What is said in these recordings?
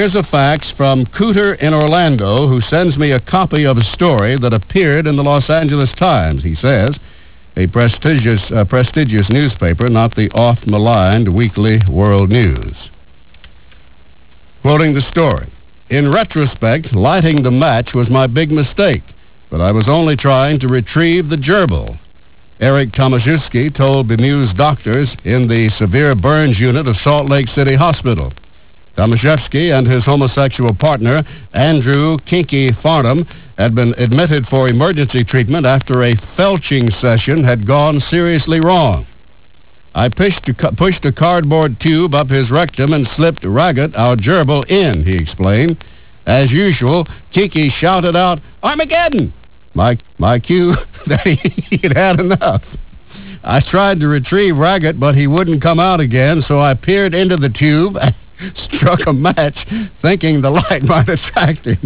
Here's a fax from Cooter in Orlando, who sends me a copy of a story that appeared in the Los Angeles Times. He says, a prestigious newspaper, not the oft-maligned Weekly World News. Quoting the story, in retrospect, lighting the match was my big mistake, but I was only trying to retrieve the gerbil. Eric Tomaszewski told bemused doctors in the severe burns unit of Salt Lake City Hospital. Tomaszewski and his homosexual partner, Andrew Kinky Farnham, had been admitted for emergency treatment after a felching session had gone seriously wrong. I pushed a cardboard tube up his rectum and slipped Raggett, our gerbil, in, he explained. As usual, Kinky shouted out, Armageddon! My cue that he'd had enough. I tried to retrieve Raggett, but he wouldn't come out again, so I peered into the tube and struck a match, thinking the light might attract him.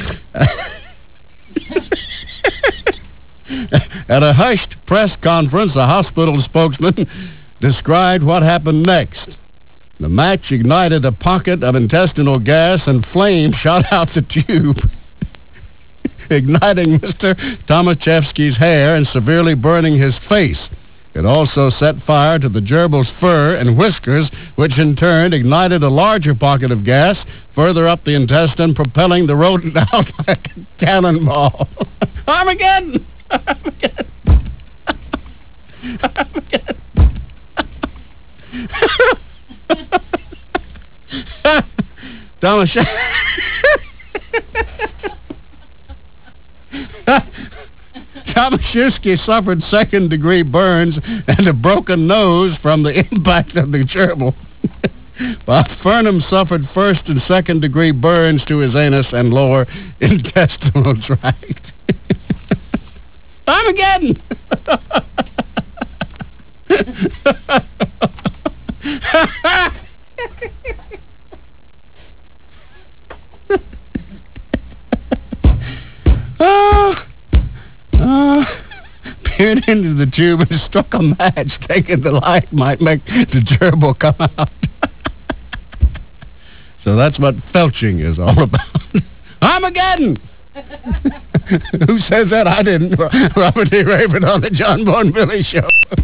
At a hushed press conference, a hospital spokesman described what happened next. The match ignited a pocket of intestinal gas and flame shot out the tube, igniting Mr. Tomaszewski's hair and severely burning his face. It also set fire to the gerbil's fur and whiskers, which in turn ignited a larger pocket of gas further up the intestine, propelling the rodent out like a cannonball. Armageddon! Armageddon! Armageddon! Tomaszewski suffered second-degree burns and a broken nose from the impact of the gerbil, while Farnham suffered first and second-degree burns to his anus and lower intestinal tract. Armageddon! Peered into the tube and struck a match, thinking the light might make the gerbil come out. So that's what felching is all about. Armageddon! Who says that? I didn't. Robert D. Raven on the John Bonvilli Show.